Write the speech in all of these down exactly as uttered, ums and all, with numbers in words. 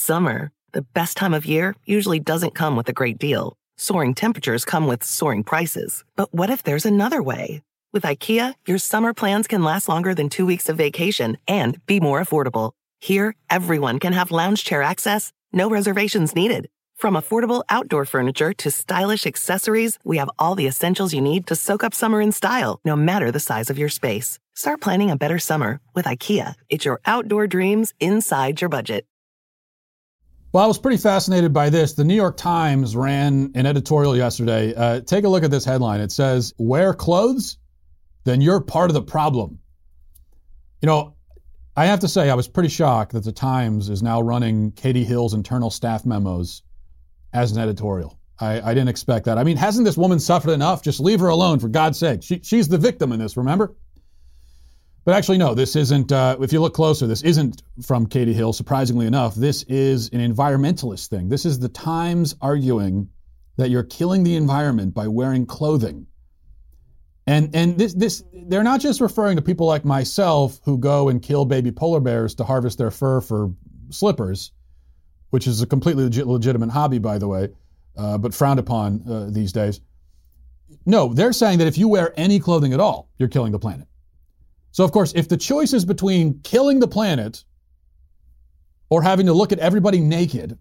Summer, the best time of year, usually doesn't come with a great deal. Soaring temperatures come with soaring prices. But what if there's another way? With IKEA, your summer plans can last longer than two weeks of vacation and be more affordable. Here, everyone can have lounge chair access, no reservations needed. From affordable outdoor furniture to stylish accessories, we have all the essentials you need to soak up summer in style, no matter the size of your space. Start planning a better summer with IKEA. It's your outdoor dreams inside your budget. Well, I was pretty fascinated by this. The New York Times ran an editorial yesterday. Uh, take a look at this headline. It says, "Wear clothes? Then you're part of the problem." You know, I have to say I was pretty shocked that the Times is now running Katie Hill's internal staff memos as an editorial. I, I didn't expect that. I mean, hasn't this woman suffered enough? Just leave her alone, for God's sake. She, she's the victim in this, remember? But actually, no, this isn't, uh, if you look closer, this isn't from Katie Hill, surprisingly enough. This is an environmentalist thing. This is the Times arguing that you're killing the environment by wearing clothing. And and this this they're not just referring to people like myself who go and kill baby polar bears to harvest their fur for slippers, which is a completely legit, legitimate hobby, by the way, uh, but frowned upon uh, these days. No, they're saying that if you wear any clothing at all, you're killing the planet. So, of course, if the choice is between killing the planet or having to look at everybody naked,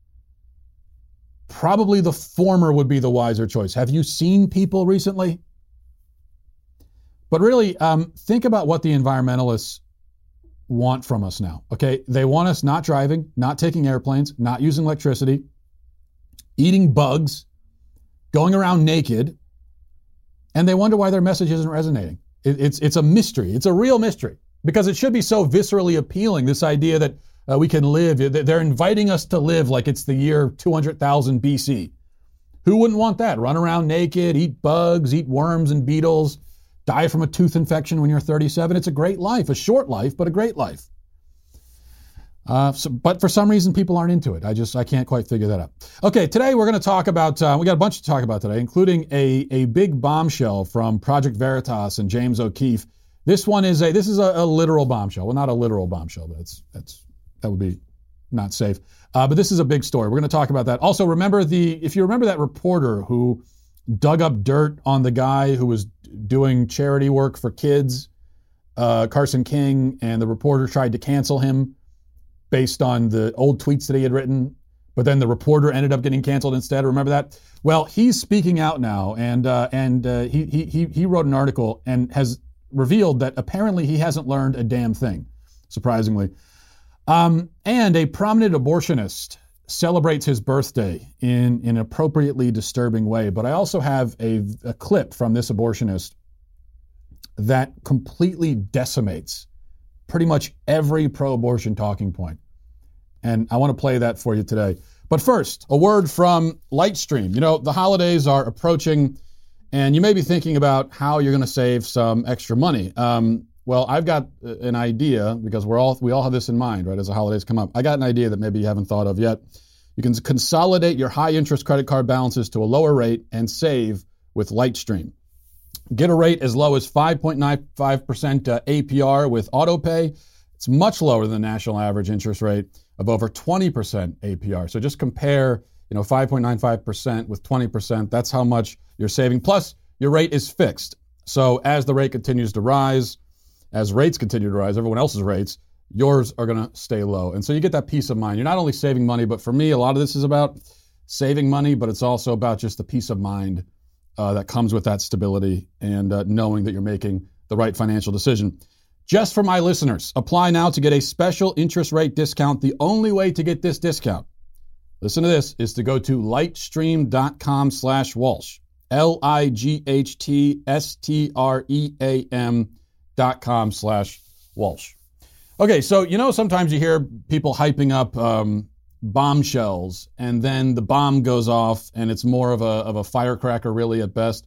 probably the former would be the wiser choice. Have you seen people recently? But really, um, think about what the environmentalists want from us now, okay? They want us not driving, not taking airplanes, not using electricity, eating bugs, going around naked, and they wonder why their message isn't resonating. It, it's it's a mystery. It's a real mystery because it should be so viscerally appealing, this idea that uh, we can live. They're inviting us to live like it's the year two hundred thousand B C. Who wouldn't want that? Run around naked, eat bugs, eat worms and beetles, die from a tooth infection when you're thirty-seven. It's a great life, a short life, but a great life. Uh, so, but for some reason, people aren't into it. I just, I can't quite figure that out. Okay, today we're going to talk about, uh, we got a bunch to talk about today, including a, a big bombshell from Project Veritas and James O'Keefe. This one is a, this is a, a literal bombshell. Well, not a literal bombshell, but it's, that's, that would be not safe. Uh, but this is a big story. We're going to talk about that. Also, remember the, if you remember that reporter who dug up dirt on the guy who was doing charity work for kids, uh, Carson King, and the reporter tried to cancel him based on the old tweets that he had written, but then the reporter ended up getting canceled instead. Remember that? Well, he's speaking out now, and uh, and uh, he he he wrote an article and has revealed that apparently he hasn't learned a damn thing, surprisingly. Um, and a prominent abortionist celebrates his birthday in, in an appropriately disturbing way. But I also have a, a clip from this abortionist that completely decimates pretty much every pro-abortion talking point. And I want to play that for you today. But first, a word from Lightstream. You know, the holidays are approaching, and you may be thinking about how you're going to save some extra money. Um, well, I've got an idea, because we're all we all have this in mind, right, as the holidays come up. I got an idea that maybe you haven't thought of yet. You can consolidate your high-interest credit card balances to a lower rate and save with Lightstream. Get a rate as low as five point nine five percent uh, A P R with AutoPay. It's much lower than the national average interest rate of over twenty percent A P R. So just compare, you know, five point nine five percent with twenty percent. That's how much you're saving. Plus, your rate is fixed. So as the rate continues to rise, as rates continue to rise, everyone else's rates, yours are going to stay low. And so you get that peace of mind. You're not only saving money, but for me, a lot of this is about saving money, but it's also about just the peace of mind Uh, that comes with that stability and uh, knowing that you're making the right financial decision. Just for my listeners, apply now to get a special interest rate discount. The only way to get this discount, listen to this, is to go to lightstream.com slash Walsh. L I G H T S T R E A M dot com slash Walsh. Okay, so you know sometimes you hear people hyping up um, bombshells, and then the bomb goes off, and it's more of a of a firecracker, really, at best.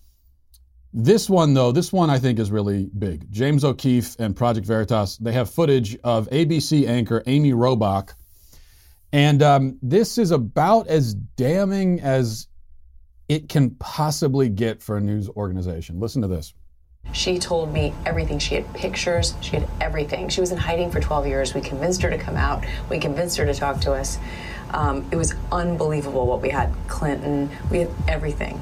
This one, though, this one I think is really big. James O'Keefe and Project Veritas, they have footage of A B C anchor Amy Robach, and um, this is about as damning as it can possibly get for a news organization. Listen to this. She told me everything. She had pictures. She had everything. She was in hiding for twelve years. We convinced her to come out. We convinced her to talk to us. Um, it was unbelievable what we had. Clinton, we had everything.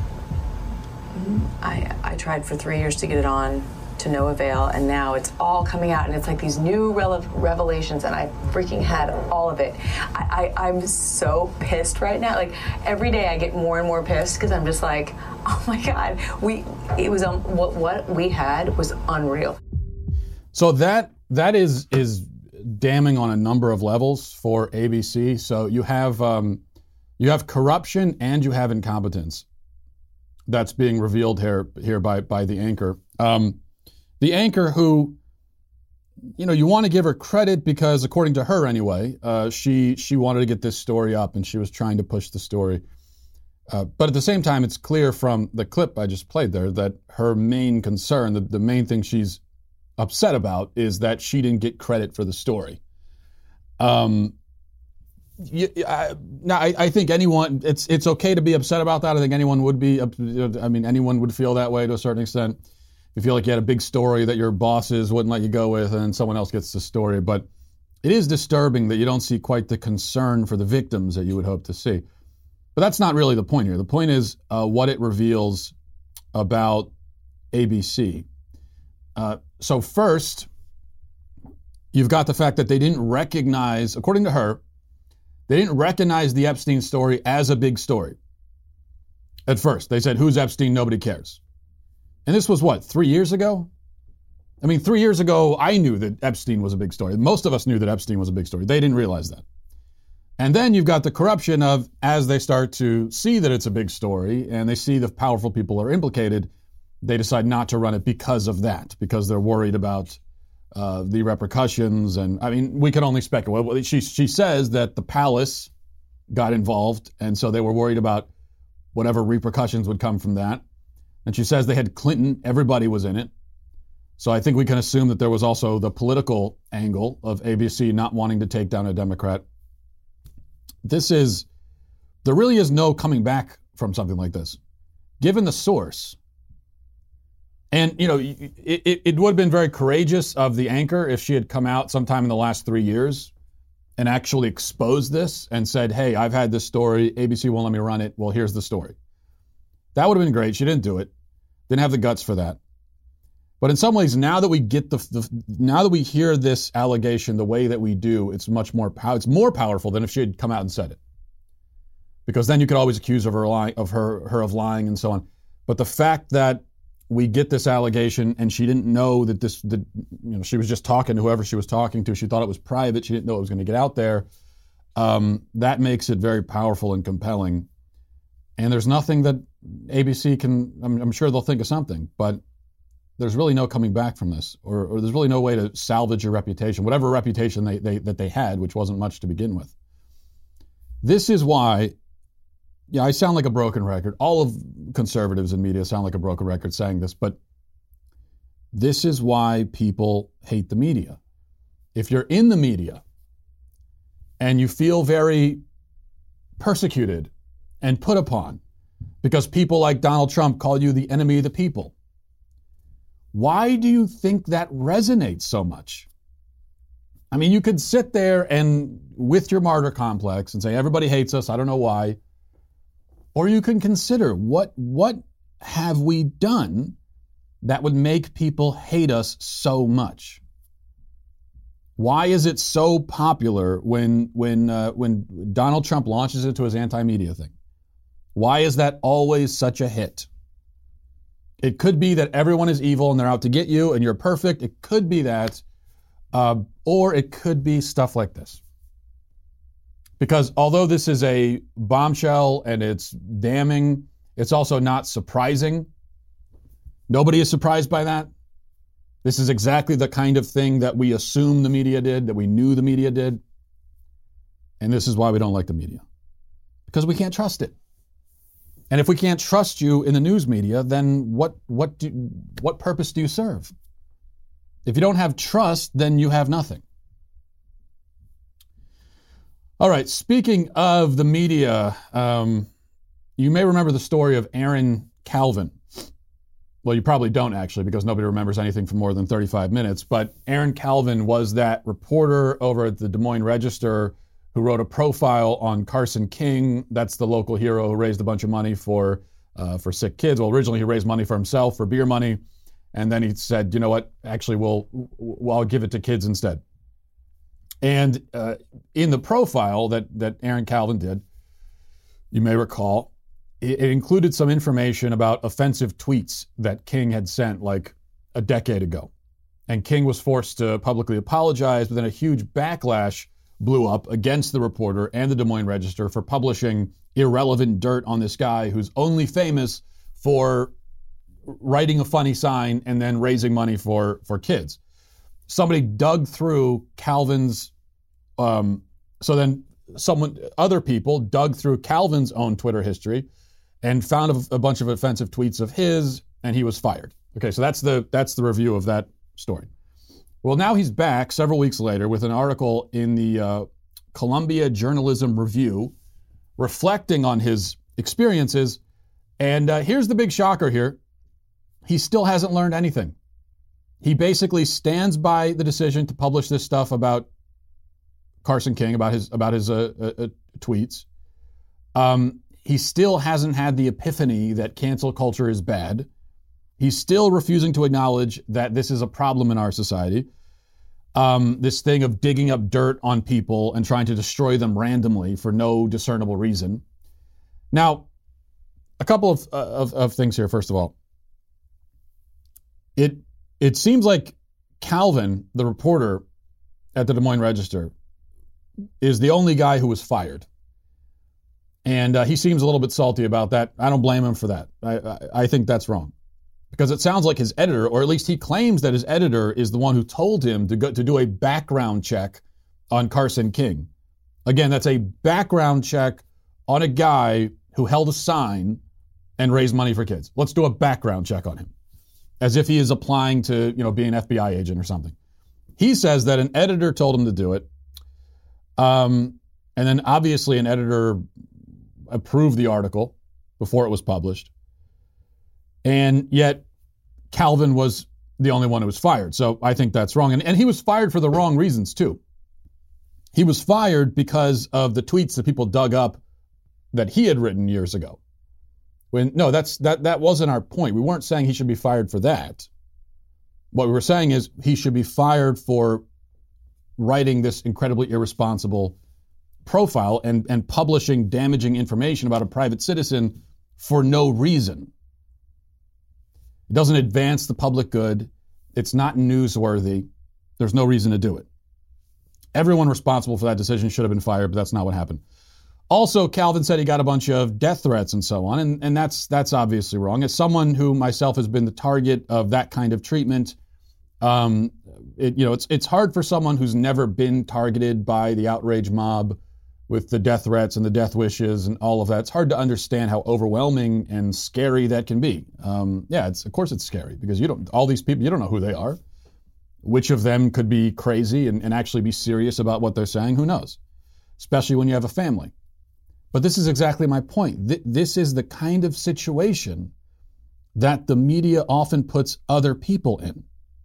I, I tried for three years to get it on, to no avail, and now it's all coming out, and it's like these new rele- revelations, and I freaking had all of it. I, I, I'm so pissed right now. Like, every day I get more and more pissed, because I'm just like, oh my God, we, it was, um, what, what we had was unreal. So that, that is, is damning on a number of levels for A B C. So you have, um, you have corruption and you have incompetence. That's being revealed here, here by, by the anchor. Um, The anchor who, you know, you want to give her credit because, according to her anyway, uh, she she wanted to get this story up and she was trying to push the story. Uh, but at the same time, it's clear from the clip I just played there that her main concern, the, the main thing she's upset about, is that she didn't get credit for the story. Um, you, I, now, I, I think anyone, it's it's okay to be upset about that. I think anyone would be, I mean, anyone would feel that way to a certain extent. You feel like you had a big story that your bosses wouldn't let you go with and someone else gets the story. But it is disturbing that you don't see quite the concern for the victims that you would hope to see. But that's not really the point here. The point is uh, what it reveals about A B C. Uh, so first, you've got the fact that they didn't recognize, according to her, they didn't recognize the Epstein story as a big story. At first, they said, who's Epstein? Nobody cares. And this was what, three years ago? I mean, three years ago, I knew that Epstein was a big story. Most of us knew that Epstein was a big story. They didn't realize that. And then you've got the corruption of, as they start to see that it's a big story and they see the powerful people are implicated, they decide not to run it because of that, because they're worried about uh, the repercussions. And I mean, we can only speculate. She, she says that the palace got involved, and so they were worried about whatever repercussions would come from that. And she says they had Clinton, everybody was in it. So I think we can assume that there was also the political angle of A B C not wanting to take down a Democrat. This is, there really is no coming back from something like this, given the source. And, you know, it, it, it would have been very courageous of the anchor if she had come out sometime in the last three years and actually exposed this and said, hey, I've had this story, A B C won't let me run it, well, here's the story. That would have been great. She didn't do it. Didn't have the guts for that. But in some ways, now that we get the, the now that we hear this allegation the way that we do, it's much more pow- it's more powerful than if she had come out and said it. Because then you could always accuse of her lying, of her her of lying and so on. But the fact that we get this allegation and she didn't know that this, that, you know, she was just talking to whoever she was talking to. She thought it was private. She didn't know it was going to get out there. Um, that makes it very powerful and compelling. And there's nothing that A B C can, I'm, I'm sure they'll think of something, but there's really no coming back from this, or, or there's really no way to salvage your reputation, whatever reputation they, they, that they had, which wasn't much to begin with. This is why, yeah, I sound like a broken record. All of conservatives in media sound like a broken record saying this, but this is why people hate the media. If you're in the media and you feel very persecuted and put upon because people like Donald Trump call you the enemy of the people, why do you think that resonates so much? I mean, you could sit there and with your martyr complex and say, everybody hates us, I don't know why. Or you can consider, what, what have we done that would make people hate us so much? Why is it so popular when, when, uh, when Donald Trump launches into his anti-media thing? Why is that always such a hit? It could be that everyone is evil and they're out to get you and you're perfect. It could be that. Uh, or it could be stuff like this. Because although this is a bombshell and it's damning, it's also not surprising. Nobody is surprised by that. This is exactly the kind of thing that we assume the media did, that we knew the media did. And this is why we don't like the media. Because we can't trust it. And if we can't trust you in the news media, then what what do, what purpose do you serve? If you don't have trust, then you have nothing. All right, speaking of the media, um, you may remember the story of Aaron Calvin. well, you probably don't actually, because nobody remembers anything for more than thirty-five minutes, but Aaron Calvin was that reporter over at the Des Moines Register who wrote a profile on Carson King. That's the local hero who raised a bunch of money for uh, for sick kids. Well, originally he raised money for himself for beer money, and then he said, you know what, actually, we'll, we'll I'll give it to kids instead. And uh, in the profile that, that Aaron Calvin did, you may recall, it, it included some information about offensive tweets that King had sent like a decade ago. And King was forced to publicly apologize, but then a huge backlash blew up against the reporter and the Des Moines Register for publishing irrelevant dirt on this guy who's only famous for writing a funny sign and then raising money for, for kids. Somebody dug through Calvin's, um, so then someone, other people dug through Calvin's own Twitter history and found a, a bunch of offensive tweets of his, and he was fired. Okay, so that's the that's the review of that story. Well, now he's back several weeks later with an article in the uh, Columbia Journalism Review reflecting on his experiences. And uh, here's the big shocker here. He still hasn't learned anything. He basically stands by the decision to publish this stuff about Carson King, about his about his uh, uh, tweets. Um, he still hasn't had the epiphany that cancel culture is bad. He's still refusing to acknowledge that this is a problem in our society. Um, this thing of digging up dirt on people and trying to destroy them randomly for no discernible reason. Now, a couple of, uh, of, of things here, first of all. It it seems like Calvin, the reporter at the Des Moines Register, is the only guy who was fired. And uh, he seems a little bit salty about that. I don't blame him for that. I, I, I think that's wrong. Because it sounds like his editor, or at least he claims that his editor is the one who told him to go to do a background check on Carson King. Again, that's a background check on a guy who held a sign and raised money for kids. Let's do a background check on him. As if he is applying to, you know, be an F B I agent or something. He says that an editor told him to do it. Um, and then obviously an editor approved the article before it was published. And yet Calvin was the only one who was fired. So I think that's wrong. And, and he was fired for the wrong reasons too. He was fired because of the tweets that people dug up that he had written years ago. When no, that's that that wasn't our point. We weren't saying he should be fired for that. What we were saying is he should be fired for writing this incredibly irresponsible profile and, and publishing damaging information about a private citizen for no reason. It doesn't advance the public good. It's not newsworthy. There's no reason to do it. Everyone responsible for that decision should have been fired, but that's not what happened. Also, Calvin said he got a bunch of death threats and so on, and, and that's that's obviously wrong. As someone who myself has been the target of that kind of treatment, um, it, you know, it's it's hard for someone who's never been targeted by the outrage mob with the death threats and the death wishes and all of that. It's hard to understand how overwhelming and scary that can be. Um, yeah, it's of course it's scary because you don't all these people, you don't know who they are. Which of them could be crazy and, and actually be serious about what they're saying? Who knows? Especially when you have a family. But this is exactly my point. Th- this is the kind of situation that the media often puts other people in.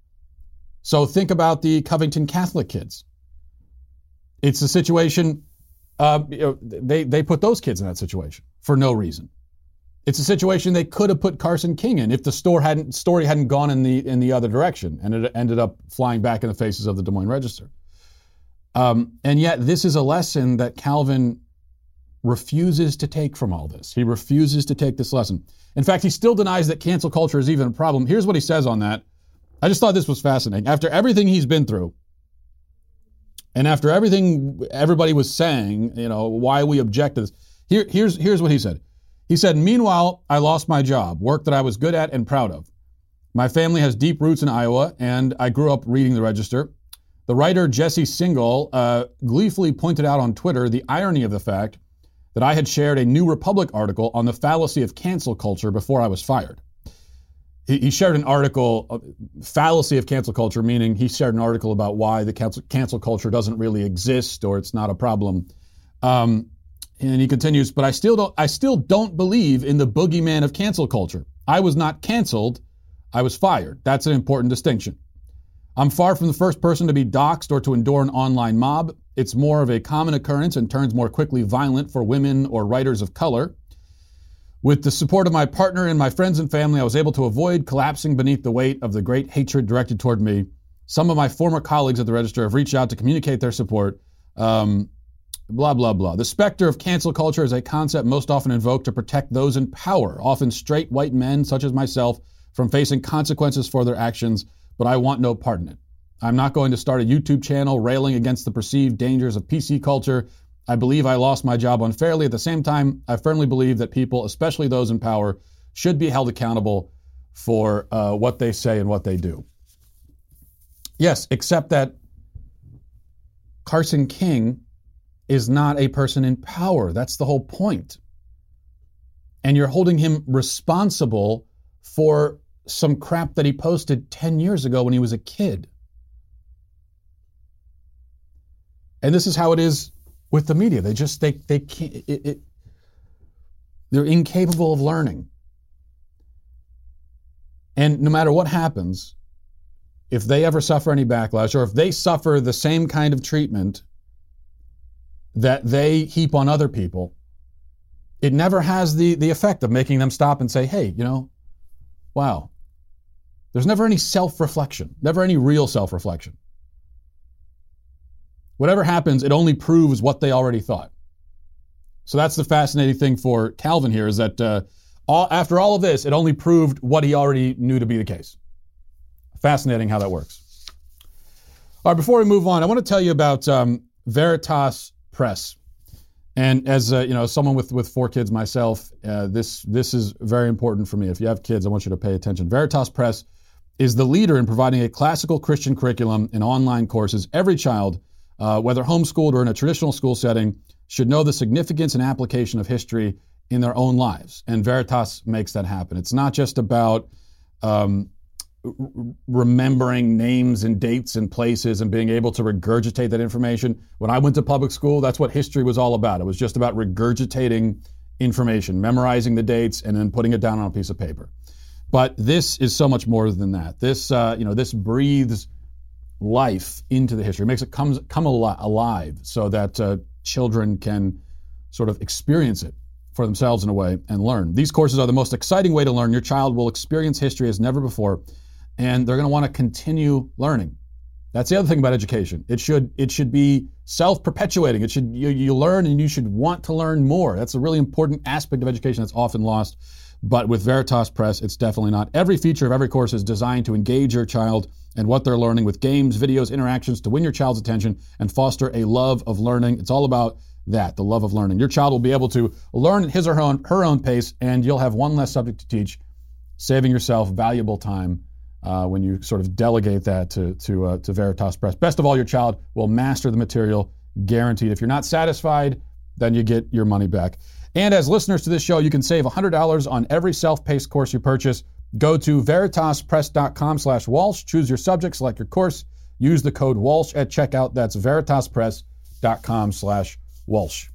So think about the Covington Catholic kids. It's a situation, uh, you know, they, they put those kids in that situation for no reason. It's a situation they could have put Carson King in if the store hadn't, story hadn't gone in the in the other direction and it ended up flying back in the faces of the Des Moines Register. Um, and yet this is a lesson that Calvin refuses to take from all this. He refuses to take this lesson. In fact, he still denies that cancel culture is even a problem. Here's what he says on that. I just thought this was fascinating. After everything he's been through, and after everything everybody was saying, you know, why we object to this, here, here's, here's what he said. He said, meanwhile, I lost my job, work that I was good at and proud of. My family has deep roots in Iowa, and I grew up reading the Register. The writer Jesse Singal uh, gleefully pointed out on Twitter the irony of the fact that I had shared a New Republic article on the fallacy of cancel culture before I was fired. He, he shared an article, uh, fallacy of cancel culture, meaning he shared an article about why the cancel, cancel culture doesn't really exist or it's not a problem. Um, and he continues, but I still don't, I still don't believe in the boogeyman of cancel culture. I was not canceled. I was fired. That's an important distinction. I'm far from the first person to be doxxed or to endure an online mob. It's more of a common occurrence and turns more quickly violent for women or writers of color. With the support of my partner and my friends and family, I was able to avoid collapsing beneath the weight of the great hatred directed toward me. Some of my former colleagues at the Register have reached out to communicate their support. Um, blah, blah, blah. The specter of cancel culture is a concept most often invoked to protect those in power, often straight white men such as myself, from facing consequences for their actions, but I want no part in it. I'm not going to start a YouTube channel railing against the perceived dangers of P C culture. I believe I lost my job unfairly. At the same time, I firmly believe that people, especially those in power, should be held accountable for uh, what they say and what they do. Yes, except that Carson King is not a person in power. That's the whole point. And you're holding him responsible for some crap that he posted ten years ago when he was a kid. And this is how it is with the media. They just, they, they can't, it, it, they're incapable of learning. And no matter what happens, if they ever suffer any backlash, or if they suffer the same kind of treatment that they heap on other people, it never has the, the effect of making them stop and say, hey, you know, wow. There's never any self-reflection, never any real self-reflection. Whatever happens, it only proves what they already thought. So that's the fascinating thing for Calvin here, is that uh, all, after all of this, it only proved what he already knew to be the case. Fascinating how that works. All right, before we move on, I want to tell you about um, Veritas Press. And as uh, you know, someone with, with four kids myself, uh, this this is very important for me. If you have kids, I want you to pay attention. Veritas Press is the leader in providing a classical Christian curriculum in online courses. Every child, uh, whether homeschooled or in a traditional school setting, should know the significance and application of history in their own lives. And Veritas makes that happen. It's not just about um, remembering names and dates and places and being able to regurgitate that information. When I went to public school, that's what history was all about. It was just about regurgitating information, memorizing the dates, and then putting it down on a piece of paper. But this is so much more than that. This, uh, you know, this breathes life into the history. It makes it come, come al- alive so that uh, children can sort of experience it for themselves in a way and learn. These courses are the most exciting way to learn. Your child will experience history as never before, and they're going to want to continue learning. That's the other thing about education. It should it should be self-perpetuating. It should you, you learn and you should want to learn more. That's a really important aspect of education that's often lost. But with Veritas Press, it's definitely not. Every feature of every course is designed to engage your child and what they're learning with games, videos, interactions to win your child's attention and foster a love of learning. It's all about that, the love of learning. Your child will be able to learn at his or her own, her own pace, and you'll have one less subject to teach, saving yourself valuable time uh, when you sort of delegate that to to, uh, to Veritas Press. Best of all, your child will master the material, guaranteed. If you're not satisfied, then you get your money back. And as listeners to this show, you can save one hundred dollars on every self-paced course you purchase. Go to veritaspress.com slash Walsh, choose your subject, select your course, use the code Walsh at checkout. That's veritaspress.com slash Walsh.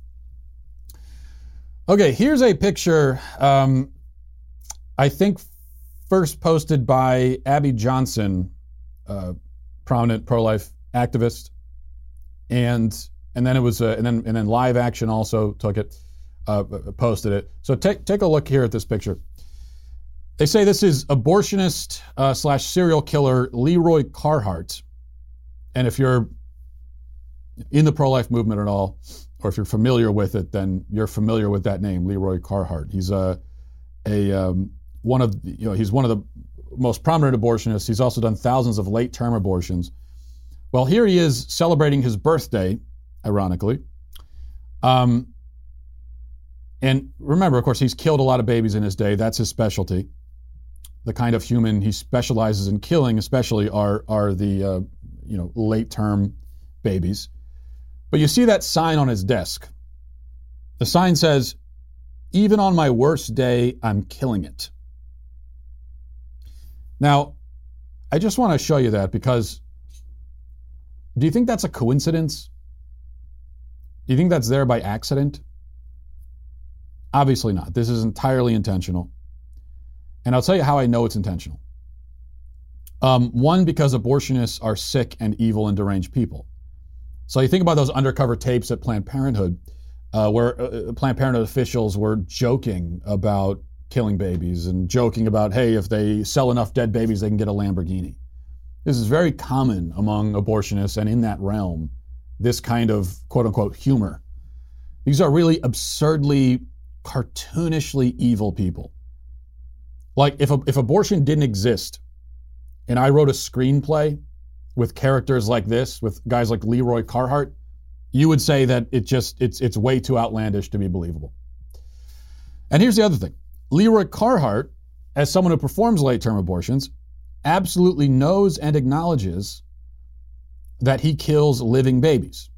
Okay, here's a picture, um, I think first posted by Abby Johnson, uh, prominent pro-life activist, and and then it was uh, and then and then Live Action also took it. Uh, posted it. So take take a look here at this picture. They say this is abortionist uh, slash serial killer Leroy Carhart. And if you're in the pro-life movement at all, or if you're familiar with it, then you're familiar with that name, Leroy Carhart. He's a a um, one of you know he's one of the most prominent abortionists. He's also done thousands of late-term abortions. Well, here he is celebrating his birthday, ironically. Um. And remember, of course, he's killed a lot of babies in his day. That's his specialty. The kind of human he specializes in killing, especially, are are the uh, you know late-term babies. But you see that sign on his desk. The sign says, "Even on my worst day, I'm killing it." Now, I just want to show you that because do you think that's a coincidence? Do you think that's there by accident? Obviously not. This is entirely intentional. And I'll tell you how I know it's intentional. Um, one, because abortionists are sick and evil and deranged people. So you think about those undercover tapes at Planned Parenthood, uh, where uh, Planned Parenthood officials were joking about killing babies and joking about, hey, if they sell enough dead babies, they can get a Lamborghini. This is very common among abortionists and in that realm, this kind of quote-unquote humor. These are really absurdly, cartoonishly evil people. Like if, if abortion didn't exist and I wrote a screenplay with characters like this, with guys like Leroy Carhart, you would say that it just it's it's way too outlandish to be believable. And here's the other thing. Leroy Carhart, as someone who performs late-term abortions, absolutely knows and acknowledges that he kills living babies.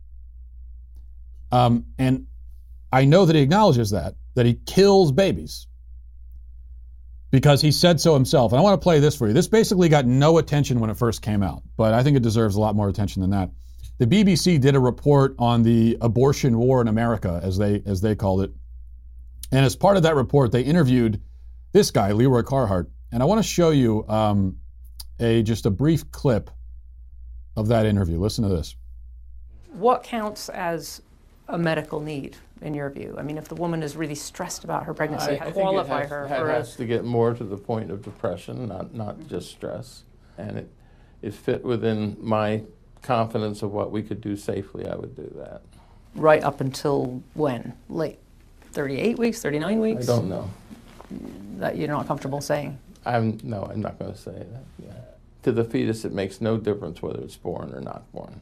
Um, and I know that he acknowledges that, that he kills babies, because he said so himself. And I want to play this for you. This basically got no attention when it first came out, but I think it deserves a lot more attention than that. The B B C did a report on the abortion war in America, as they as they called it. And as part of that report, they interviewed this guy, Leroy Carhart. And I want to show you um, a just a brief clip of that interview. Listen to this. What counts as a medical need, in your view? I mean, if the woman is really stressed about her pregnancy, I, how I qualify think it her has, for it a... has to get more to the point of depression, not not just stress. And it, it fit within my confidence of what we could do safely, I would do that. Right up until when? Late thirty-eight weeks, thirty-nine weeks? I don't know. That you're not comfortable saying? I'm no, I'm not going to say that. Yeah. To the fetus, it makes no difference whether it's born or not born.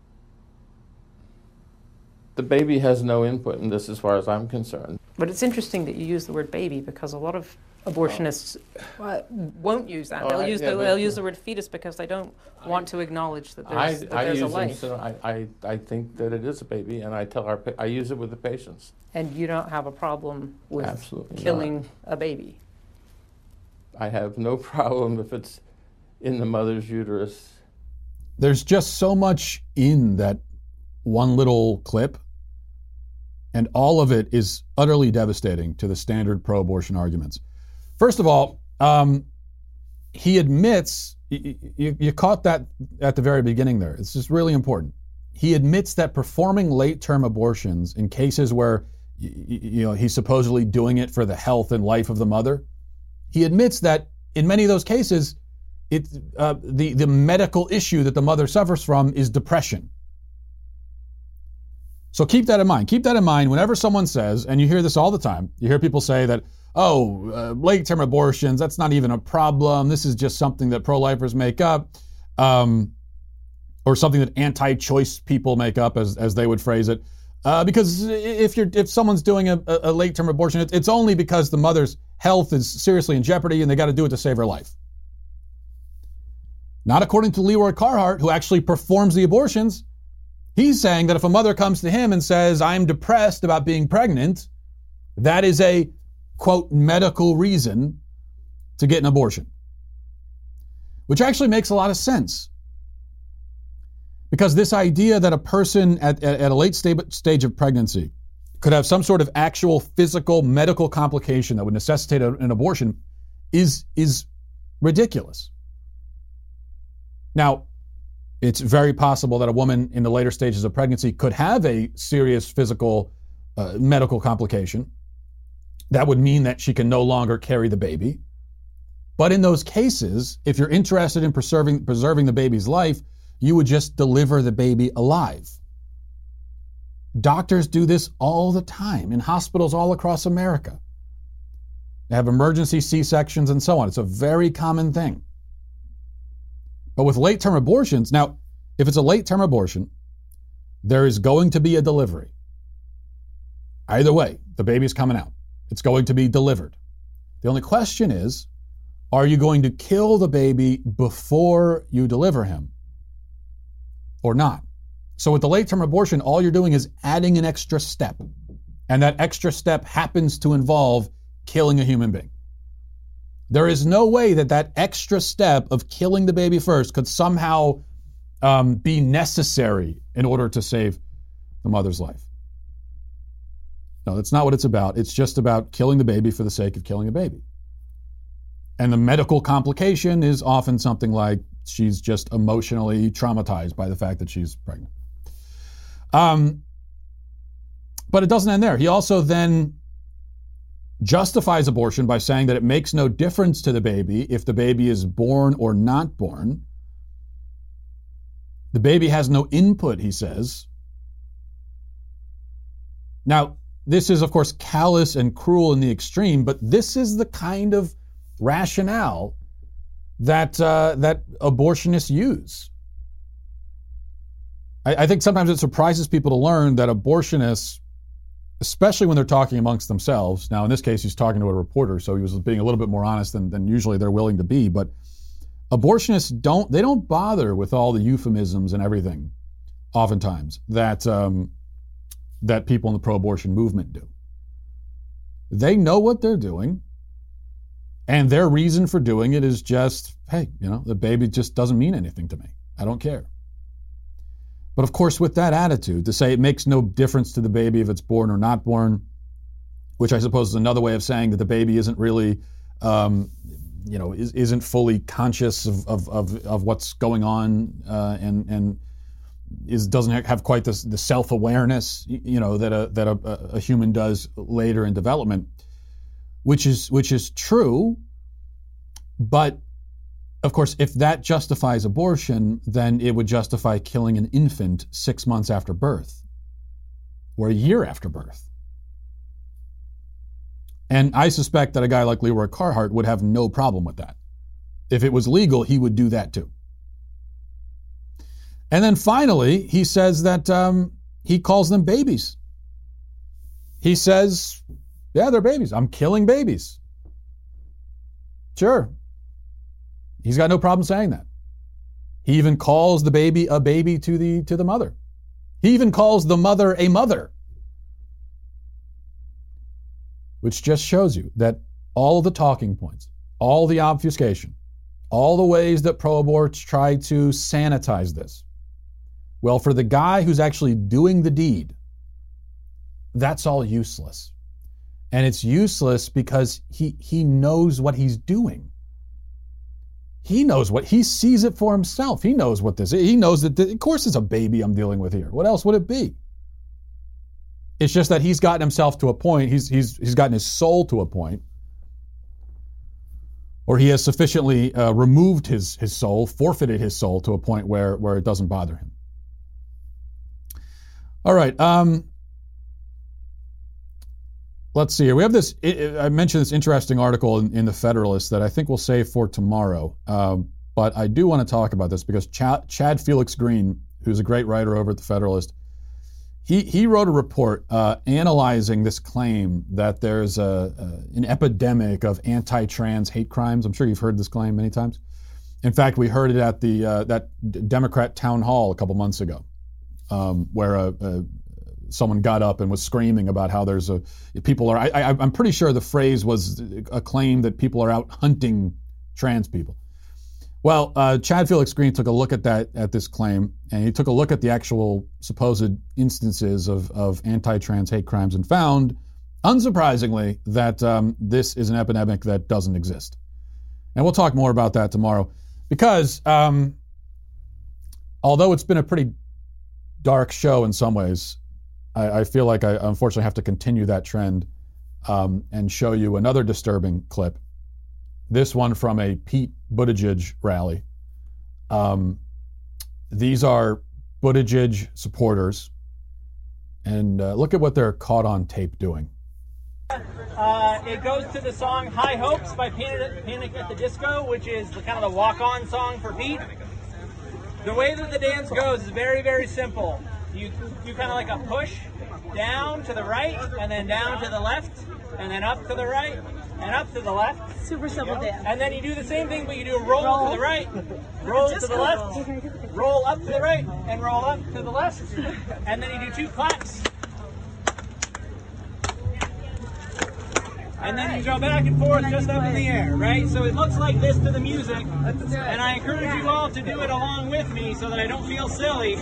The baby has no input in this as far as I'm concerned. But it's interesting that you use the word baby, because a lot of abortionists uh, won't use that. Oh, They'll I- use yeah, the, but- they'll use the word fetus because they don't want to acknowledge that I, there's, that I there's use a life. them, so I, I, I think that it is a baby, and I tell our, pa- I use it with the patients. And you don't have a problem with Absolutely killing not. a baby. I have no problem if it's in the mother's uterus. There's just so much in that one little clip, and all of it is utterly devastating to the standard pro-abortion arguments. First of all, um, he admits, you, you, you caught that at the very beginning there. It's just really important. He admits that performing late-term abortions in cases where you, you know he's supposedly doing it for the health and life of the mother, he admits that in many of those cases, it, uh, the, the medical issue that the mother suffers from is depression. So keep that in mind. Keep that in mind whenever someone says, and you hear this all the time, you hear people say that, oh, uh, late-term abortions, that's not even a problem. This is just something that pro-lifers make up, um, or something that anti-choice people make up, as, as they would phrase it. Uh, because if you're if someone's doing a, a late-term abortion, it, it's only because the mother's health is seriously in jeopardy and they got to do it to save her life. Not according to Leroy Carhart, who actually performs the abortions. He's saying that if a mother comes to him and says, I'm depressed about being pregnant, that is a, quote, medical reason to get an abortion. Which actually makes a lot of sense. Because this idea that a person at, at, at a late sta- stage of pregnancy could have some sort of actual physical medical complication that would necessitate a, an abortion is, is ridiculous. Now, it's very possible that a woman in the later stages of pregnancy could have a serious physical uh, medical complication. That would mean that she can no longer carry the baby. But in those cases, if you're interested in preserving, preserving the baby's life, you would just deliver the baby alive. Doctors do this all the time in hospitals all across America. They have emergency C-sections and so on. It's a very common thing. But with late-term abortions, now, if it's a late-term abortion, there is going to be a delivery. Either way, the baby's coming out. It's going to be delivered. The only question is, are you going to kill the baby before you deliver him or not? So with the late-term abortion, all you're doing is adding an extra step. And that extra step happens to involve killing a human being. There is no way that that extra step of killing the baby first could somehow um, be necessary in order to save the mother's life. No, that's not what it's about. It's just about killing the baby for the sake of killing a baby. And the medical complication is often something like she's just emotionally traumatized by the fact that she's pregnant. Um, but it doesn't end there. He also then justifies abortion by saying that it makes no difference to the baby if the baby is born or not born. The baby has no input, he says. Now, this is, of course, callous and cruel in the extreme, but this is the kind of rationale that uh, that abortionists use. I, I think sometimes it surprises people to learn that abortionists, especially when they're talking amongst themselves, now in this case he's talking to a reporter, so he was being a little bit more honest than, than usually they're willing to be, but abortionists don't, they don't bother with all the euphemisms and everything, oftentimes, that um, that people in the pro-abortion movement do. They know what they're doing, and their reason for doing it is just, hey, you know, the baby just doesn't mean anything to me. I don't care. But of course, with that attitude, to say it makes no difference to the baby if it's born or not born, which I suppose is another way of saying that the baby isn't really, um, you know, is, isn't fully conscious of of, of, of what's going on, uh, and and is doesn't have quite this the self-awareness, you know, that a that a, a human does later in development, which is which is true. But of course, if that justifies abortion, then it would justify killing an infant six months after birth or a year after birth. And I suspect that a guy like Leroy Carhart would have no problem with that. If it was legal, he would do that too. And then finally, he says that um, he calls them babies. He says, yeah, they're babies. I'm killing babies. Sure. He's got no problem saying that. He even calls the baby a baby to the to the mother. He even calls the mother a mother. Which just shows you that all of the talking points, all the obfuscation, all the ways that pro-aborts try to sanitize this, well, for the guy who's actually doing the deed, that's all useless. And it's useless because he he knows what he's doing. He knows what, he sees it for himself. He knows what this is. He knows that, of course, it's a baby I'm dealing with here. What else would it be? It's just that he's gotten himself to a point, he's he's he's gotten his soul to a point, or he has sufficiently uh, removed his his soul, forfeited his soul to a point where where it doesn't bother him. All right. Um, let's see here. We have this, I mentioned this interesting article in, in the Federalist that I think we'll save for tomorrow. Um, but I do want to talk about this because Chad, Chad Felix Green, who's a great writer over at the Federalist, he, he wrote a report uh, analyzing this claim that there's a, a, an epidemic of anti-trans hate crimes. I'm sure you've heard this claim many times. In fact, we heard it at the uh, that Democrat town hall a couple months ago. Um, where a, a, someone got up and was screaming about how there's a people are. I, I, I'm pretty sure the phrase was a claim that people are out hunting trans people. Well, uh, Chad Felix Green took a look at that at this claim, and he took a look at the actual supposed instances of, of anti-trans hate crimes and found, unsurprisingly, that um, this is an epidemic that doesn't exist. And we'll talk more about that tomorrow, because um, although it's been a pretty dark show in some ways, I, I feel like I unfortunately have to continue that trend um, and show you another disturbing clip. This one from a Pete Buttigieg rally. Um, these are Buttigieg supporters, and uh, look at what they're caught on tape doing. Uh, it goes to the song High Hopes by Panic, Panic at the Disco, which is the, kind of the walk-on song for Pete. The way that the dance goes is very, very simple. You do kind of like a push down to the right, and then down to the left, and then up to the right, and up to the left. Super simple dance. And then you do the same thing, but you do a roll, roll. to the right, roll to the left, roll up to the right, and roll up to the left. And then you do two claps. And then you go back and forth just up in the air, right? So it looks like this to the music. And I encourage you all to do it along with me so that I don't feel silly.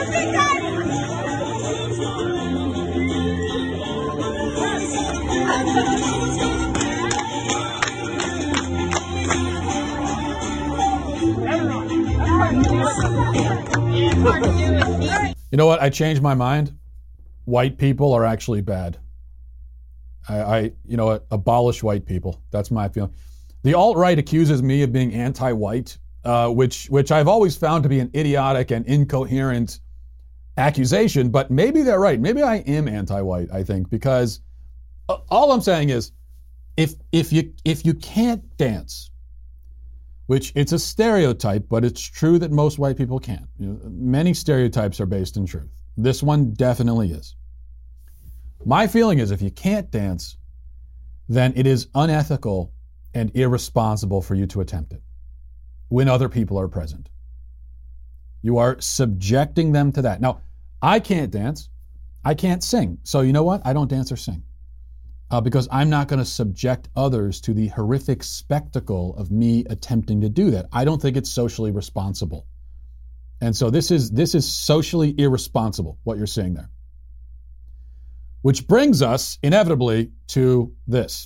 You know what? I changed my mind. White people are actually bad. I, I you know what? Abolish white people. That's my feeling. The alt-right accuses me of being anti-white, uh, which which I've always found to be an idiotic and incoherent accusation, but maybe they're right. Maybe I am anti-white, I think, because all I'm saying is if if you if you can't dance, which it's a stereotype, but it's true that most white people can't. You know, many stereotypes are based in truth. This one definitely is. My feeling is if you can't dance, then it is unethical and irresponsible for you to attempt it when other people are present. You are subjecting them to that. Now, I can't dance. I can't sing. So you know what? I don't dance or sing. Uh, because I'm not going to subject others to the horrific spectacle of me attempting to do that. I don't think it's socially responsible. And so this is this is socially irresponsible, what you're seeing there. Which brings us, inevitably, to this.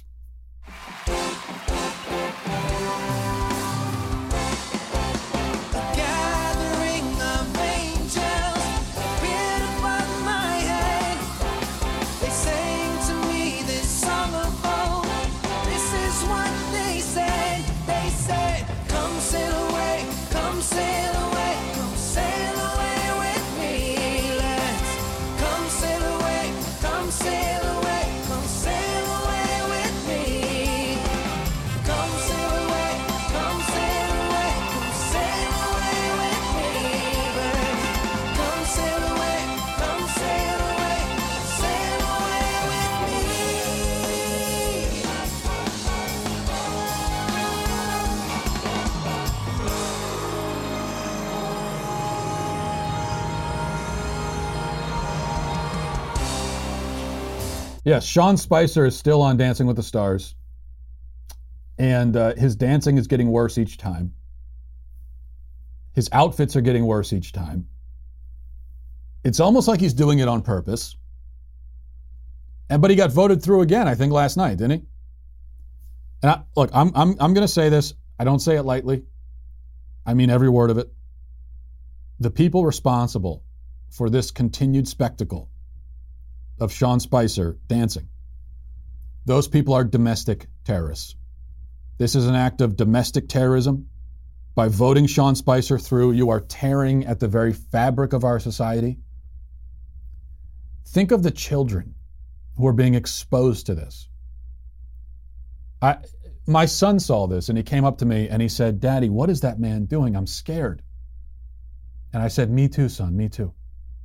Yes, Sean Spicer is still on Dancing with the Stars, and uh, his dancing is getting worse each time. His outfits are getting worse each time. It's almost like he's doing it on purpose. And but he got voted through again, I think, last night, didn't he? And I, look, I'm I'm I'm going to say this. I don't say it lightly. I mean every word of it. The people responsible for this continued spectacle of Sean Spicer dancing, those people are domestic terrorists. This is an act of domestic terrorism. By voting Sean Spicer through, you are tearing at the very fabric of our society. Think of the children who are being exposed to this. I, my son saw this and he came up to me and he said, "Daddy, what is that man doing? I'm scared." And I said, "Me too, son, me too."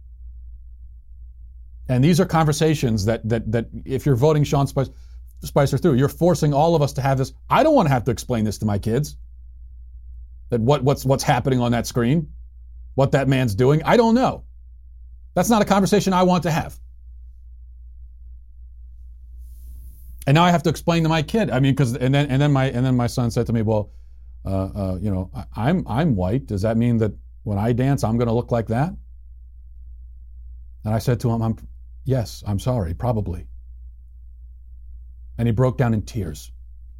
And these are conversations that that that if you're voting Sean Spicer, Spicer through, you're forcing all of us to have this. I don't want to have to explain this to my kids. That what what's what's happening on that screen, what that man's doing. I don't know. That's not a conversation I want to have. And now I have to explain to my kid. I mean, because and then and then my and then my son said to me, "Well, uh, uh, you know, I, I'm I'm white. Does that mean that when I dance, I'm going to look like that?" And I said to him, "I'm." Yes, I'm sorry, probably. And he broke down in tears.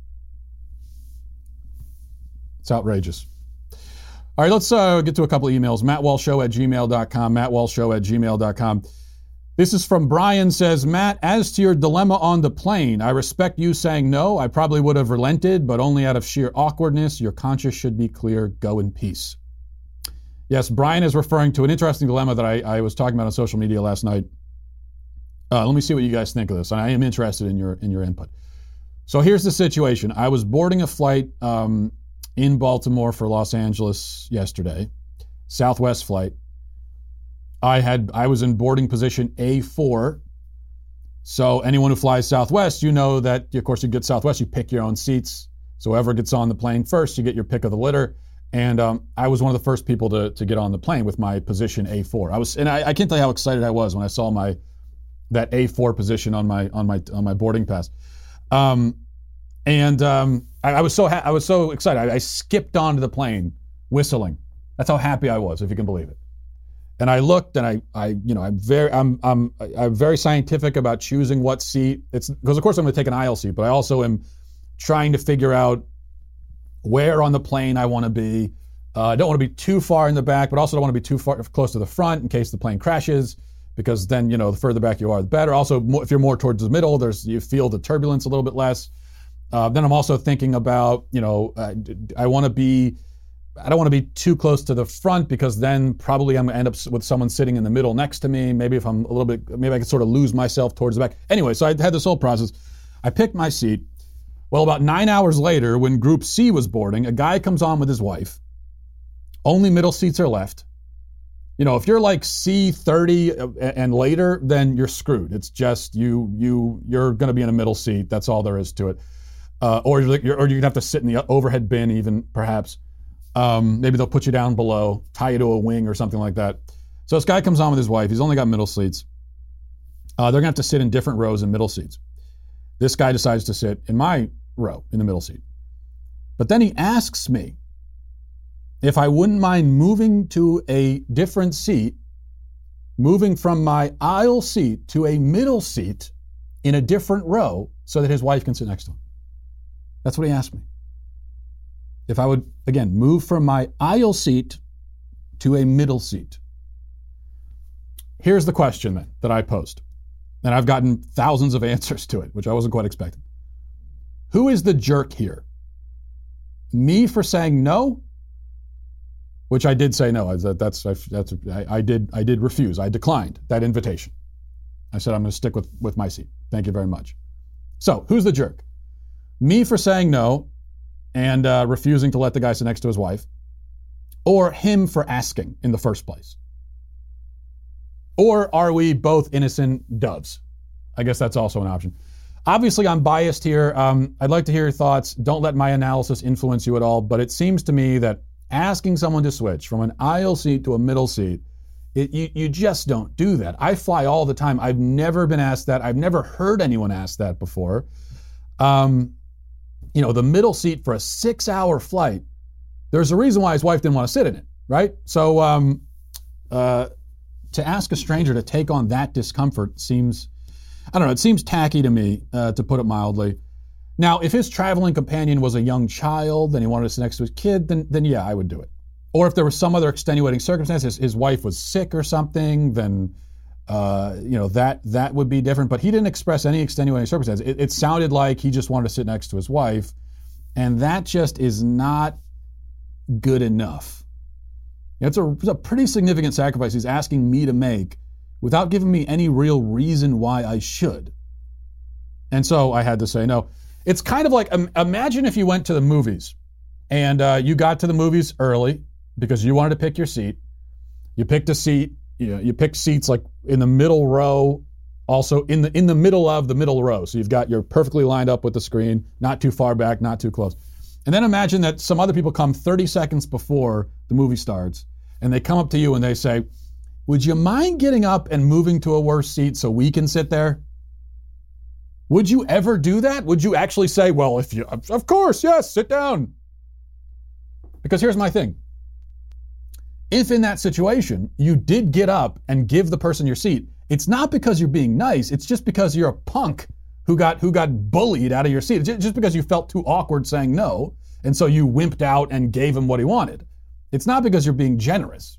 It's outrageous. All right, let's uh, get to a couple of emails. matt walsh show at gmail dot com, matt walsh show at gmail dot com. This is from Brian, says, "Matt, as to your dilemma on the plane, I respect you saying no. I probably would have relented, but only out of sheer awkwardness. Your conscience should be clear. Go in peace." Yes, Brian is referring to an interesting dilemma that I, I was talking about on social media last night. Uh, let me see what you guys think of this. I am interested in your in your input. So here's the situation. I was boarding a flight um, in Baltimore for Los Angeles yesterday, Southwest flight. I had I was in boarding position A four. So anyone who flies Southwest, you know that, of course, you get Southwest, you pick your own seats. So whoever gets on the plane first, you get your pick of the litter. And um, I was one of the first people to to get on the plane with my position A four. I was, and I, I can't tell you how excited I was when I saw my that A four position on my on my on my boarding pass, um, and um, I, I was so ha- I was so excited. I, I skipped onto the plane whistling. That's how happy I was, if you can believe it. And I looked, and I, I, you know, I'm very, I'm, I'm, I'm very scientific about choosing what seat. It's because, of course, I'm going to take an aisle seat, but I also am trying to figure out where on the plane I want to be. Uh, I don't want to be too far in the back, but also don't want to be too far close to the front in case the plane crashes, because then, you know, the further back you are, the better. Also, if you're more towards the middle, there's you feel the turbulence a little bit less. Uh, then I'm also thinking about, you know, uh, I want to be, I don't want to be too close to the front, because then probably I'm going to end up with someone sitting in the middle next to me. Maybe if I'm a little bit, maybe I could sort of lose myself towards the back. Anyway, so I had this whole process. I picked my seat. Well, about nine hours later, when Group C was boarding, a guy comes on with his wife. Only middle seats are left. You know, if you're like C thirty and later, then you're screwed. It's just you, you, you're going to be in a middle seat. That's all there is to it. Uh, or you're, you're, or you're going to have to sit in the overhead bin, even perhaps. Um, maybe they'll put you down below, tie you to a wing or something like that. So this guy comes on with his wife. He's only got middle seats. Uh, they're going to have to sit in different rows in middle seats. This guy decides to sit in my row in the middle seat. But then he asks me if I wouldn't mind moving to a different seat, moving from my aisle seat to a middle seat in a different row so that his wife can sit next to him. That's what he asked me. If I would, again, move from my aisle seat to a middle seat. Here's the question then that I posed. And I've gotten thousands of answers to it, which I wasn't quite expecting. Who is the jerk here? Me for saying no? Which I did say no. That's, that's, I, I did, I did refuse. I declined that invitation. I said, I'm going to stick with, with my seat. Thank you very much. So who's the jerk? Me for saying no and uh, refusing to let the guy sit next to his wife, or him for asking in the first place? Or are we both innocent doves? I guess that's also an option. Obviously, I'm biased here. Um, I'd like to hear your thoughts. Don't let my analysis influence you at all, but it seems to me that asking someone to switch from an aisle seat to a middle seat, it, you, you just don't do that. I fly all the time. I've never been asked that. I've never heard anyone ask that before. Um, you know, the middle seat for a six-hour flight, there's a reason why his wife didn't want to sit in it, right? So um, uh, to ask a stranger to take on that discomfort seems, I don't know, it seems tacky to me, uh, to put it mildly. Now, if his traveling companion was a young child and he wanted to sit next to his kid, then, then yeah, I would do it. Or if there was some other extenuating circumstance, his, his wife was sick or something, then uh, you know that that would be different. But he didn't express any extenuating circumstance. It, it sounded like he just wanted to sit next to his wife, and that just is not good enough. It's a, it's a pretty significant sacrifice he's asking me to make without giving me any real reason why I should. And so I had to say no. It's kind of like, um, imagine if you went to the movies and uh, you got to the movies early because you wanted to pick your seat. You picked a seat, you know, you picked seats like in the middle row, also in the in the middle of the middle row. So you've got, you're perfectly lined up with the screen, not too far back, not too close. And then imagine that some other people come thirty seconds before the movie starts and they come up to you and they say, would you mind getting up and moving to a worse seat so we can sit there? Would you ever do that? Would you actually say, well, if you, of course, yes, sit down? Because here's my thing. If in that situation you did get up and give the person your seat, it's not because you're being nice. It's just because you're a punk who got who got bullied out of your seat. It's just because you felt too awkward saying no, and so you wimped out and gave him what he wanted. It's not because you're being generous.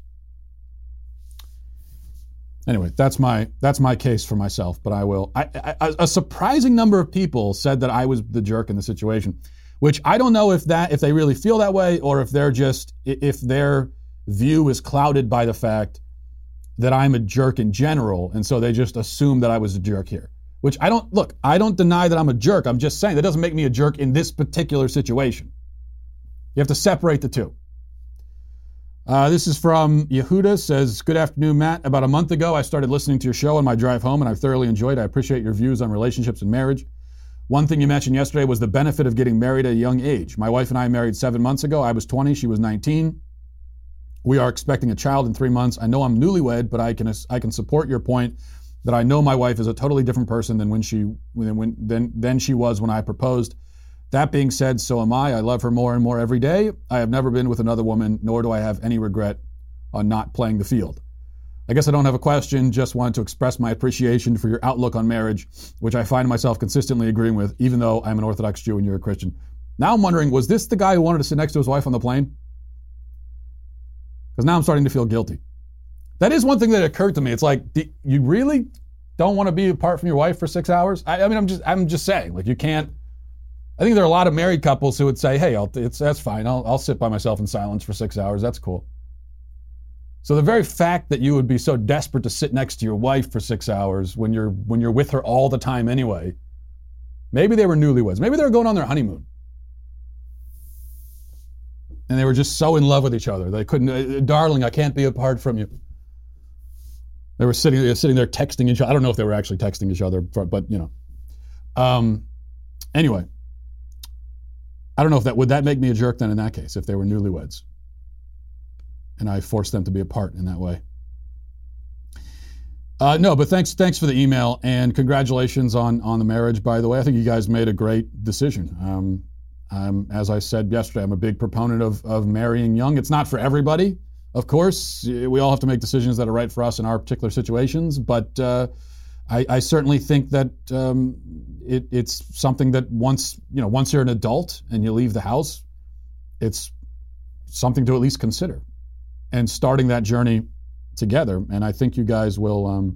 Anyway, that's my that's my case for myself, but I will. I, I, a surprising number of people said that I was the jerk in the situation, which I don't know if that if they really feel that way or if they're just if their view is clouded by the fact that I'm a jerk in general, and so they just assume that I was a jerk here. Which I don't look. I don't deny that I'm a jerk. I'm just saying that doesn't make me a jerk in this particular situation. You have to separate the two. Uh, this is from Yehuda, says, good afternoon, Matt. About a month ago, I started listening to your show on my drive home, and I've thoroughly enjoyed it. I appreciate your views on relationships and marriage. One thing you mentioned yesterday was the benefit of getting married at a young age. My wife and I married seven months ago. I was twenty. She was nineteen. We are expecting a child in three months. I know I'm newlywed, but I can I can support your point that I know my wife is a totally different person than when she when, when than, than she was when I proposed. That being said, so am I. I love her more and more every day. I have never been with another woman, nor do I have any regret on not playing the field. I guess I don't have a question, just wanted to express my appreciation for your outlook on marriage, which I find myself consistently agreeing with, even though I'm an Orthodox Jew and you're a Christian. Now I'm wondering, was this the guy who wanted to sit next to his wife on the plane? Because now I'm starting to feel guilty. That is one thing that occurred to me. It's like, do you really don't want to be apart from your wife for six hours? I, I mean, I'm just, I'm just saying, like, you can't. I think there are a lot of married couples who would say, "Hey, I'll, it's that's fine. I'll, I'll sit by myself in silence for six hours. That's cool." So the very fact that you would be so desperate to sit next to your wife for six hours when you're when you're with her all the time anyway, maybe they were newlyweds. Maybe they were going on their honeymoon. And they were just so in love with each other. They couldn't, darling, I can't be apart from you. They were sitting, they were sitting there texting each other. I don't know if they were actually texting each other, but, you know. Um, anyway, I don't know if that, would that make me a jerk then in that case, if they were newlyweds? And I forced them to be apart in that way. Uh, no, but thanks thanks for the email, and congratulations on, on the marriage, by the way. I think you guys made a great decision. Um, um, as I said yesterday, I'm a big proponent of, of marrying young. It's not for everybody, of course. We all have to make decisions that are right for us in our particular situations, but uh, I, I certainly think that um, it, it's something that once, you know, once you're an adult and you leave the house, it's something to at least consider. And starting that journey together, and I think you guys will um,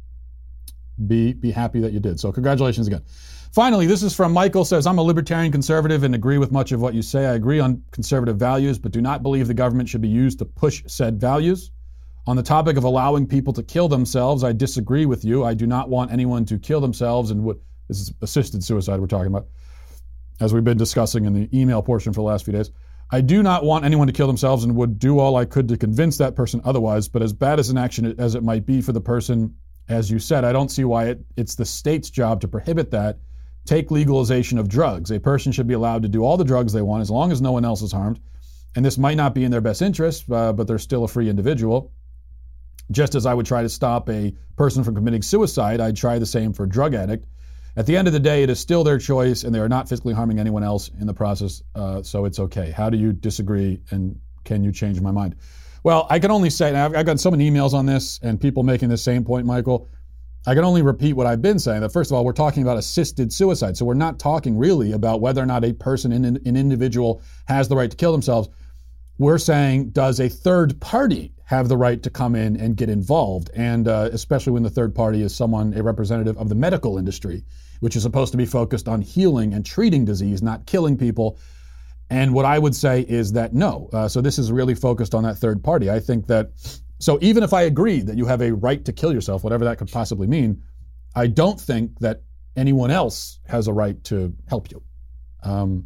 be be happy that you did. So congratulations again. Finally, this is from Michael, says, I'm a libertarian conservative and agree with much of what you say. I agree on conservative values, but do not believe the government should be used to push said values. On the topic of allowing people to kill themselves, I disagree with you. I do not want anyone to kill themselves, and what this is assisted suicide we're talking about, as we've been discussing in the email portion for the last few days. I do not want anyone to kill themselves and would do all I could to convince that person otherwise, but as bad as an action as it might be for the person, as you said, I don't see why it, it's the state's job to prohibit that. Take legalization of drugs. A person should be allowed to do all the drugs they want as long as no one else is harmed. And this might not be in their best interest, uh, but they're still a free individual. Just as I would try to stop a person from committing suicide, I'd try the same for a drug addict. At the end of the day, it is still their choice, and they are not physically harming anyone else in the process, uh, so it's okay. How do you disagree, and can you change my mind? Well, I can only say, and I've, I've got so many emails on this, and people making the same point, Michael. I can only repeat what I've been saying, that first of all, we're talking about assisted suicide, so we're not talking really about whether or not a person, an, an individual, has the right to kill themselves. We're saying, does a third party have the right to come in and get involved? And uh, especially when the third party is someone, a representative of the medical industry, which is supposed to be focused on healing and treating disease, not killing people. And what I would say is that no. Uh, so this is really focused on that third party. I think that, so even if I agree that you have a right to kill yourself, whatever that could possibly mean, I don't think that anyone else has a right to help you. Um,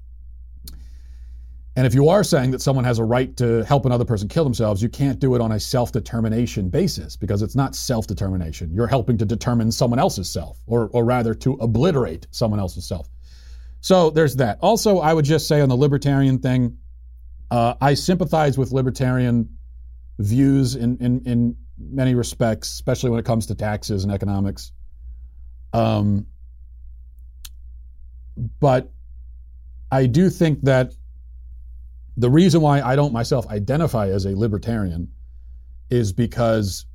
And if you are saying that someone has a right to help another person kill themselves, you can't do it on a self-determination basis, because it's not self-determination. You're helping to determine someone else's self, or, or rather to obliterate someone else's self. So there's that. Also, I would just say on the libertarian thing, uh, I sympathize with libertarian views in, in, in many respects, especially when it comes to taxes and economics. Um, but I do think that the reason why I don't myself identify as a libertarian is because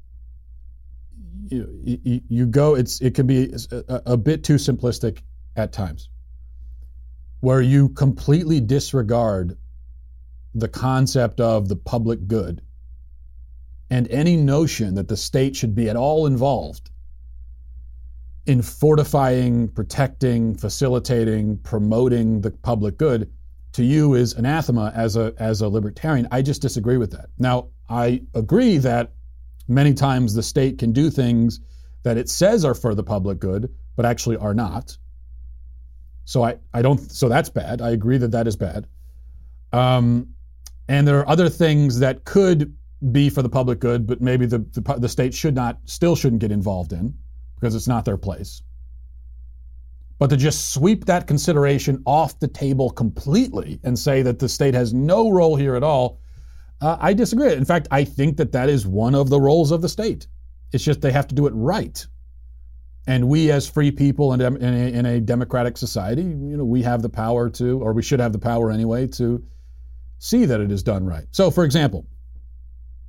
you, you, you go, it's it can be a, a bit too simplistic at times, where you completely disregard the concept of the public good and any notion that the state should be at all involved in fortifying, protecting, facilitating, promoting the public good. To you is anathema as a as a libertarian. I just disagree with that. Now, I agree that many times the state can do things that it says are for the public good, but actually are not. So I, I don't. So that's bad. I agree that that is bad. Um, and there are other things that could be for the public good, but maybe the, the the state should not, still shouldn't get involved in, because it's not their place. But to just sweep that consideration off the table completely and say that the state has no role here at all, uh, I disagree. In fact, I think that that is one of the roles of the state. It's just they have to do it right. And we as free people in a, in a, in a democratic society, you know, we have the power to, or we should have the power anyway, to see that it is done right. So, for example,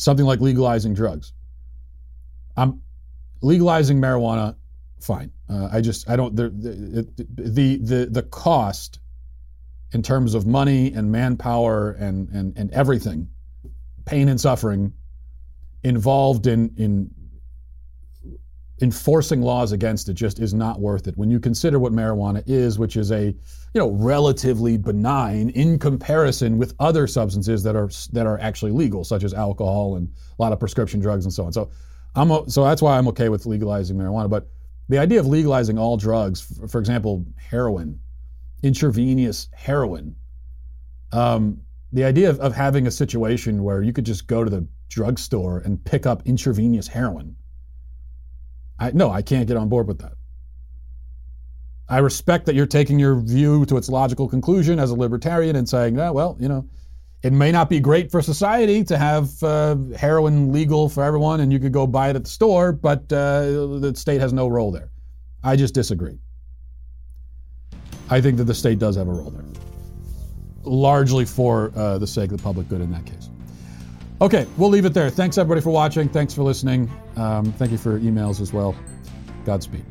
something like legalizing drugs. I'm legalizing marijuana, fine. Uh, I just, I don't, the, the, the, the, the cost in terms of money and manpower and, and, and everything, pain and suffering involved in, in enforcing laws against it just is not worth it. When you consider what marijuana is, which is a, you know, relatively benign in comparison with other substances that are that are actually legal, such as alcohol and a lot of prescription drugs and so on. So, I'm so that's why I'm okay with legalizing marijuana. But the idea of legalizing all drugs, for example, heroin, intravenous heroin, um, the idea of, of having a situation where you could just go to the drugstore and pick up intravenous heroin. I, no, I can't get on board with that. I respect that you're taking your view to its logical conclusion as a libertarian and saying, oh, well, you know, it may not be great for society to have uh, heroin legal for everyone and you could go buy it at the store, but uh, the state has no role there. I just disagree. I think that the state does have a role there, largely for uh, the sake of the public good in that case. Okay, we'll leave it there. Thanks, everybody, for watching. Thanks for listening. Um, thank you for emails as well. Godspeed.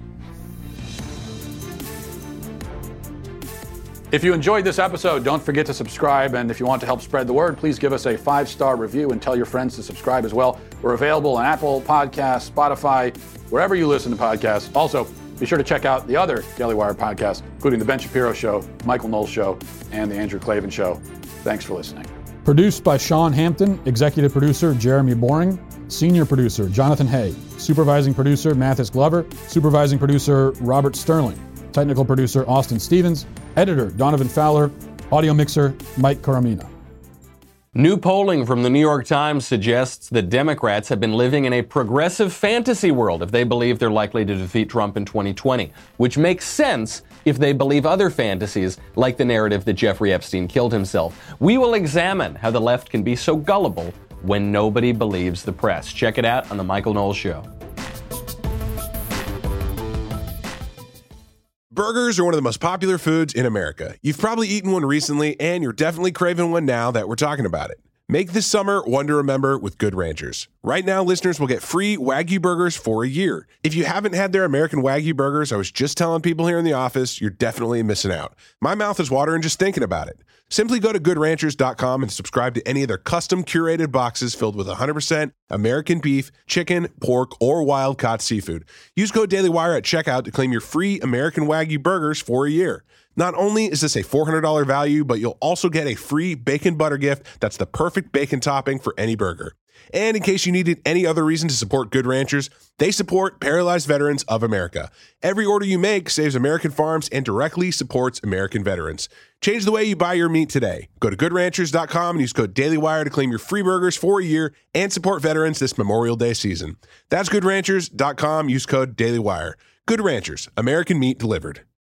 If you enjoyed this episode, don't forget to subscribe. And if you want to help spread the word, please give us a five-star review and tell your friends to subscribe as well. We're available on Apple Podcasts, Spotify, wherever you listen to podcasts. Also, be sure to check out the other Daily Wire podcasts, including The Ben Shapiro Show, Michael Knowles Show, and The Andrew Klavan Show. Thanks for listening. Produced by Sean Hampton, executive producer Jeremy Boring, senior producer Jonathan Hay, supervising producer Mathis Glover, supervising producer Robert Sterling, technical producer Austin Stevens, editor Donovan Fowler, audio mixer Mike Coromina. New polling from the New York Times suggests that Democrats have been living in a progressive fantasy world if they believe they're likely to defeat Trump in twenty twenty, which makes sense if they believe other fantasies like the narrative that Jeffrey Epstein killed himself. We will examine how the left can be so gullible when nobody believes the press. Check it out on The Michael Knowles Show. Burgers are one of the most popular foods in America. You've probably eaten one recently, and you're definitely craving one now that we're talking about it. Make this summer one to remember with Good Ranchers. Right now, listeners will get free Wagyu burgers for a year. If you haven't had their American Wagyu burgers, I was just telling people here in the office, you're definitely missing out. My mouth is watering just thinking about it. Simply go to good ranchers dot com and subscribe to any of their custom curated boxes filled with one hundred percent American beef, chicken, pork, or wild-caught seafood. Use code DailyWire at checkout to claim your free American Wagyu burgers for a year. Not only is this a four hundred dollars value, but you'll also get a free bacon butter gift that's the perfect bacon topping for any burger. And in case you needed any other reason to support Good Ranchers, they support Paralyzed Veterans of America. Every order you make saves American farms and directly supports American veterans. Change the way you buy your meat today. Go to good ranchers dot com and use code DailyWire to claim your free burgers for a year and support veterans this Memorial Day season. That's good ranchers dot com. Use code DailyWire. Good Ranchers, American meat delivered.